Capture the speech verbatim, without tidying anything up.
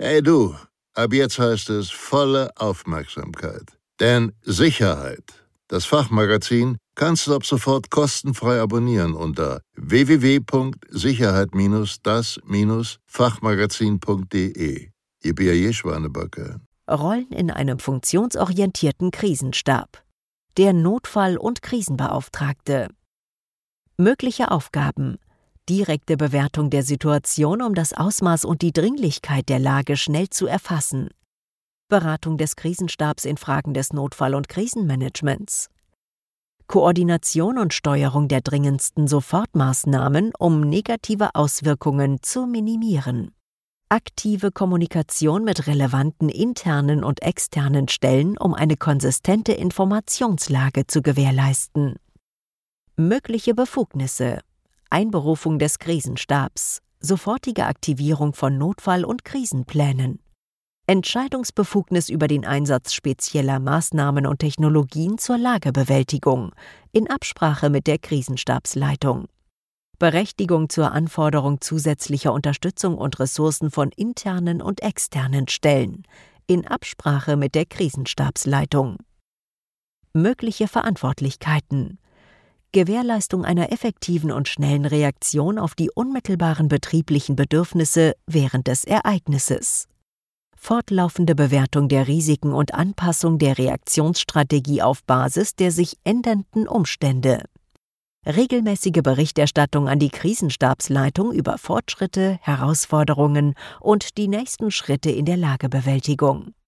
Hey du, ab jetzt heißt es volle Aufmerksamkeit. Denn Sicherheit, das Fachmagazin, kannst du ab sofort kostenfrei abonnieren unter w w w punkt sicherheit das Fachmagazin punkt de. Ihr Bier Schwanebacke. Rollen in einem funktionsorientierten Krisenstab. Der Notfall- und Krisenbeauftragte. Mögliche Aufgaben: direkte Bewertung der Situation, um das Ausmaß und die Dringlichkeit der Lage schnell zu erfassen. Beratung des Krisenstabs in Fragen des Notfall- und Krisenmanagements. Koordination und Steuerung der dringendsten Sofortmaßnahmen, um negative Auswirkungen zu minimieren. Aktive Kommunikation mit relevanten internen und externen Stellen, um eine konsistente Informationslage zu gewährleisten. Mögliche Befugnisse: Einberufung des Krisenstabs, sofortige Aktivierung von Notfall- und Krisenplänen, Entscheidungsbefugnis über den Einsatz spezieller Maßnahmen und Technologien zur Lagebewältigung in Absprache mit der Krisenstabsleitung, Berechtigung zur Anforderung zusätzlicher Unterstützung und Ressourcen von internen und externen Stellen in Absprache mit der Krisenstabsleitung. Mögliche Verantwortlichkeiten: Gewährleistung einer effektiven und schnellen Reaktion auf die unmittelbaren betrieblichen Bedürfnisse während des Ereignisses. Fortlaufende Bewertung der Risiken und Anpassung der Reaktionsstrategie auf Basis der sich ändernden Umstände. Regelmäßige Berichterstattung an die Krisenstabsleitung über Fortschritte, Herausforderungen und die nächsten Schritte in der Lagebewältigung.